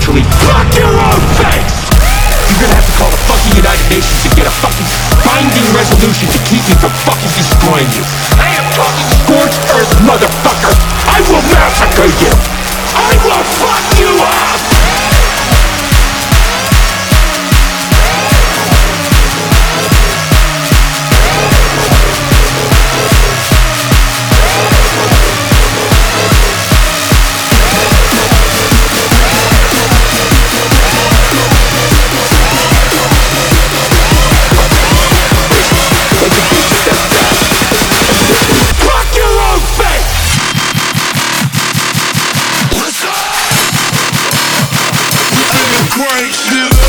eventually block your own face! You're gonna have to call the fucking United Nations and get a fucking binding resolution to keep me from fucking destroying you. I am talking scorched earth, motherfucker! I will massacre you! I will fuck you up! Great shit.